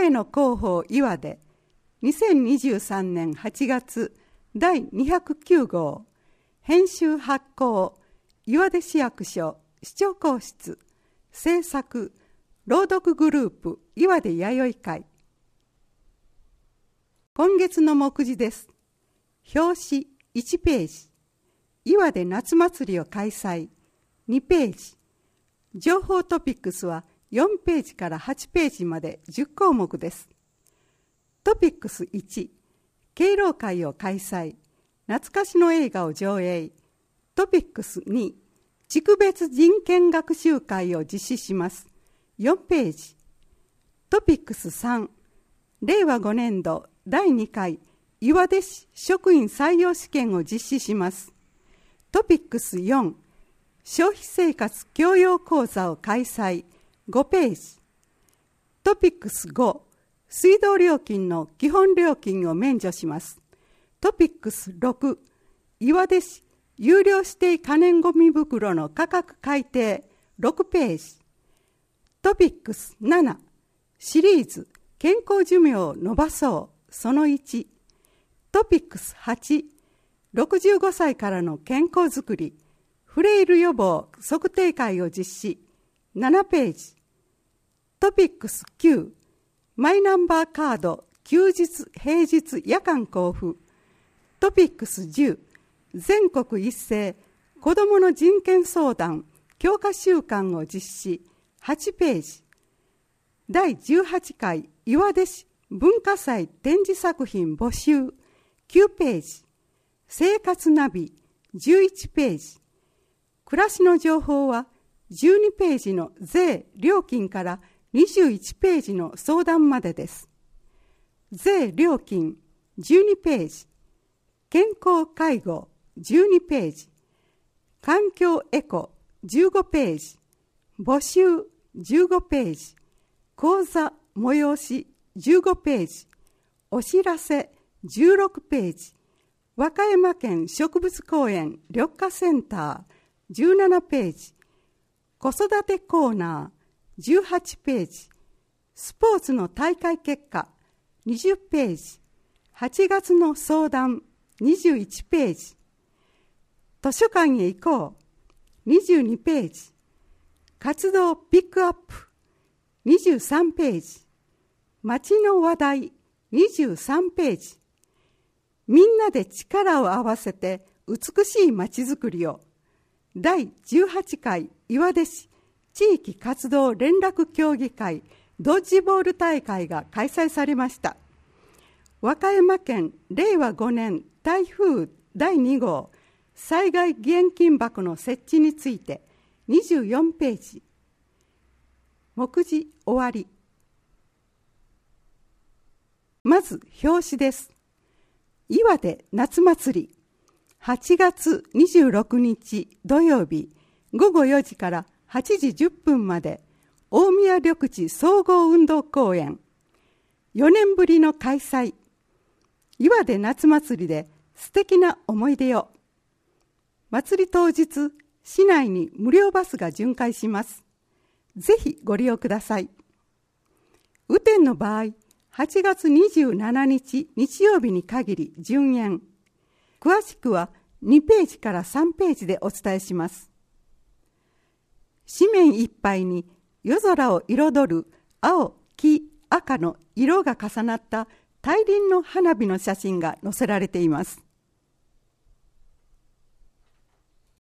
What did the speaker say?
声の広報岩手2023年8月第209号編集発行岩手市役所市長公室制作朗読グループ岩手弥生会。今月の目次です。表紙1ページ、岩手夏祭りを開催2ページ、情報トピックスは4ページから8ページまで10項目です。トピックス1、敬老会を開催、懐かしの映画を上映。トピックス2、地区別人権学習会を実施します。4ページ。トピックス3、令和5年度第2回岩手市職員採用試験を実施します。トピックス4、消費生活教養講座を開催5ページ。トピックス5、水道料金の基本料金を免除します。トピックス6、岩手市有料指定可燃ごみ袋の価格改定6ページ。トピックス7、シリーズ健康寿命を伸ばそうその1。トピックス8、65歳からの健康づくりフレイル予防測定会を実施7ページ。トピックス9、マイナンバーカード休日平日夜間交付。トピックス10、全国一斉子どもの人権相談強化週間を実施8ページ。第18回岩手市文化祭展示作品募集9ページ。生活ナビ11ページ。暮らしの情報は12ページの税・料金から21ページの相談までです。税・料金12ページ。健康・介護12ページ。環境・エコ15ページ。募集15ページ。講座・催し15ページ。お知らせ16ページ。和歌山県植物公園緑化センター17ページ。子育てコーナー18ページ。スポーツの大会結果20ページ。8月の相談21ページ。図書館へ行こう22ページ。活動ピックアップ23ページ。街の話題23ページ。みんなで力を合わせて美しい街づくりを。第18回岩手市地域活動連絡協議会ドッジボール大会が開催されました。和歌山県令和5年台風第2号災害義援金箱の設置について24ページ。目次終わり。まず表紙です。岩手夏祭り8月26日土曜日午後4時から8時10分まで大宮緑地総合運動公園。4年ぶりの開催。岩手夏祭りで素敵な思い出を。祭り当日、市内に無料バスが巡回します。ぜひご利用ください。雨天の場合、8月27日日曜日に限り順延。詳しくは2ページから3ページでお伝えします。紙面いっぱいに夜空を彩る青、黄、赤の色が重なった大輪の花火の写真が載せられています。